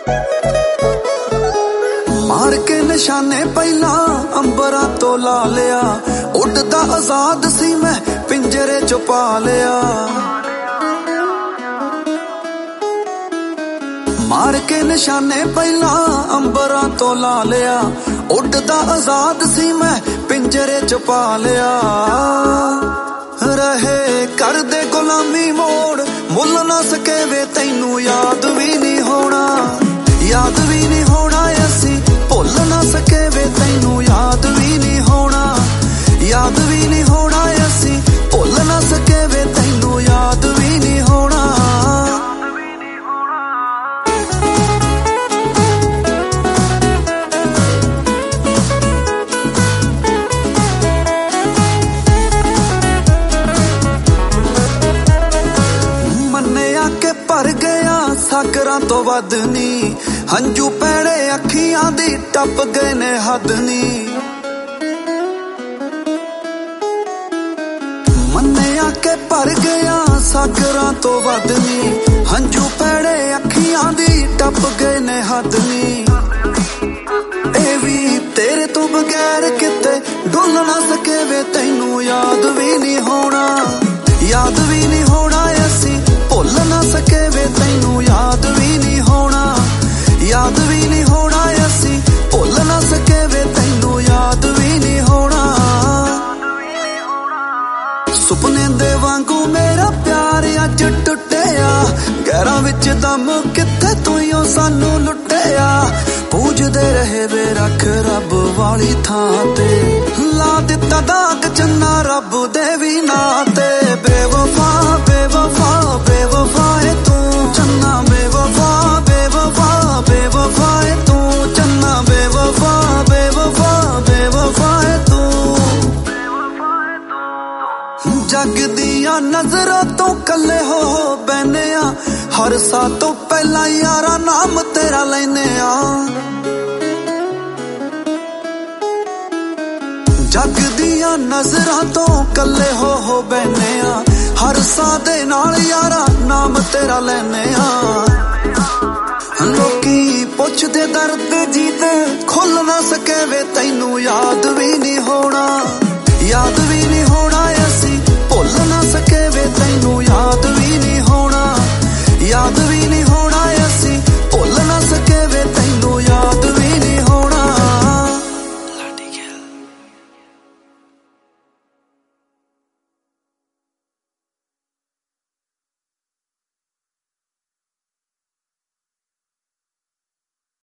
मार के निशाने पहला अंबरां तो ला लिया, उड़दा आजाद सी मैं पिंजरे च पा लिया। मार के निशाने पहला अंबरां तो ला लिया, उड़दा आजाद सी मैं पिंजरे च पा लिया। रहे कर दे गुलामी मोड़ मुल ना सके वे तैनू याद भी नहीं होना, याद भी नहीं होना असी भुल ना सके वे तैनू याद भी नहीं होना, याद भी नहीं होना असी भुल ना सके वे तैनू याद भी नहीं होना। मन्निया के भर गया सागरां तो वध नी, हंजू पैड़े अखियां दी टप गए ने हद नी। मन्निया के भर गया सागरां तो वध नी, हंजू पैड़े अखियां दी टप गए ने हद नी। ए भी तेरे तो बगैर किते डुल ना सके वे तैनू याद भी नहीं होना, याद भी नहीं होना असी भुल ना सके वे तैनू याद भी नहीं होना, याद भी नहीं होना असी भुल ना सके वे तैनू याद भी नहीं होना। सुपने दे वांगू मेरा प्यार अज टुटिया, गैरां विच दम किथे तू ही सानू लुटिया। पूजदे रहे वे रख रब वाली थां ते, ला दिता दाग चन्ना रब दे भी नां ते। बेवफा बेवफा बेवफा है तू चन्ना, बेवफा बेवफा बेवफा है तू चन्ना, बेवफा बेवफा बेवफा है तू। जग दिया नजरां तो कल्ले हो बैने आ, हर सा तो पहला यारा नाम तेरा लेने आ। जग दिया नजरां तो कल्ले हो बैने आ, हर सा दे नाल यारा नाम तेरा लेने आ। लोकी पुछदे दर्द जीते खुल ना सके वे तैनू याद भी नहीं होना, याद भी नहीं होना असी भुल ना सके वे तैनू याद भी नहीं होना, याद भी नहीं होना।